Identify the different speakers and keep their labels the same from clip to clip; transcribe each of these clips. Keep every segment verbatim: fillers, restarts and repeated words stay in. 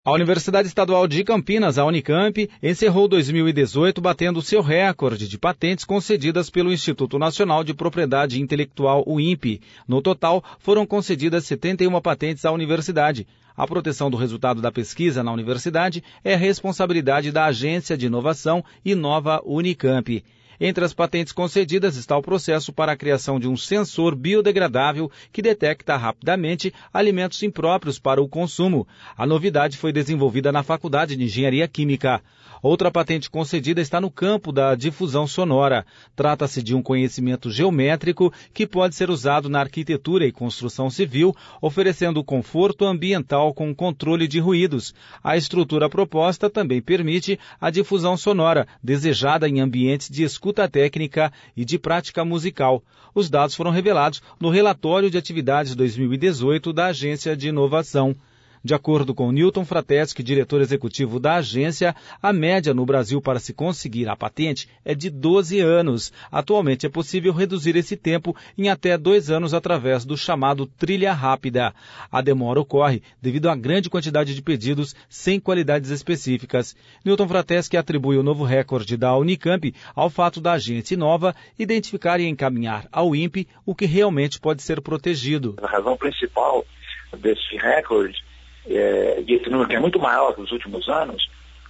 Speaker 1: A Universidade Estadual de Campinas, a Unicamp, encerrou dois mil e dezoito batendo seu recorde de patentes concedidas pelo Instituto Nacional de Propriedade Intelectual, o I N P E. No total, foram concedidas setenta e uma patentes à universidade. A proteção do resultado da pesquisa na universidade é responsabilidade da Agência de Inovação Inova Unicamp. Entre as patentes concedidas está o processo para a criação de um sensor biodegradável que detecta rapidamente alimentos impróprios para o consumo. A novidade foi desenvolvida na Faculdade de Engenharia Química. Outra patente concedida está no campo da difusão sonora. Trata-se de um conhecimento geométrico que pode ser usado na arquitetura e construção civil, oferecendo conforto ambiental com controle de ruídos. A estrutura proposta também permite a difusão sonora, desejada em ambientes de escuta técnica e de prática musical. Os dados foram revelados no relatório de atividades dois mil e dezoito da Agência de Inovação. De acordo com Newton Frateschi, diretor executivo da agência, a média no Brasil para se conseguir a patente é de doze anos. Atualmente é possível reduzir esse tempo em até dois anos através do chamado trilha rápida. A demora ocorre devido à grande quantidade de pedidos sem qualidades específicas. Newton Frateschi atribui o novo recorde da Unicamp ao fato da agência Inova identificar e encaminhar ao I N P E o que realmente pode ser protegido.
Speaker 2: A razão principal desse recorde É, e esse número que é muito maior que nos últimos anos,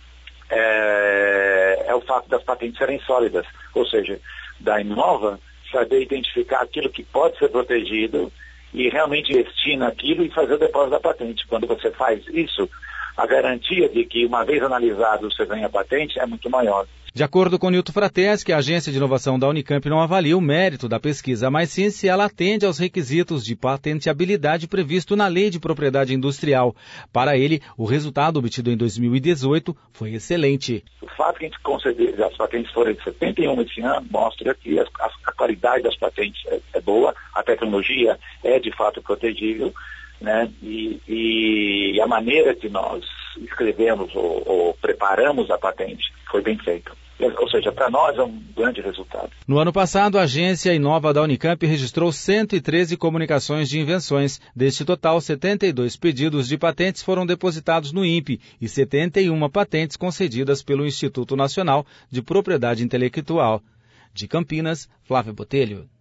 Speaker 2: é, é o fato das patentes serem sólidas, ou seja, da Inova saber identificar aquilo que pode ser protegido e realmente investir naquilo e fazer o depósito da patente. Quando você faz isso, a garantia de que uma vez analisado você ganha a patente é muito maior.
Speaker 1: De acordo com Newton Frateschi, a Agência de Inovação da Unicamp não avalia o mérito da pesquisa, mas sim se ela atende aos requisitos de patenteabilidade previsto na Lei de Propriedade Industrial. Para ele, o resultado obtido em dois mil e dezoito foi excelente.
Speaker 2: O fato que a gente conceder as patentes foram de setenta e um esse ano mostra que a, a qualidade das patentes é, é boa, a tecnologia é de fato protegível, né? E, e a maneira que nós escrevemos ou, ou preparamos a patente foi bem feita. Ou seja, para nós é um grande resultado.
Speaker 1: No ano passado, a agência Inova da Unicamp registrou cento e treze comunicações de invenções. Deste total, setenta e dois pedidos de patentes foram depositados no I N P E e setenta e uma patentes concedidas pelo Instituto Nacional de Propriedade Intelectual. De Campinas, Flávio Botelho.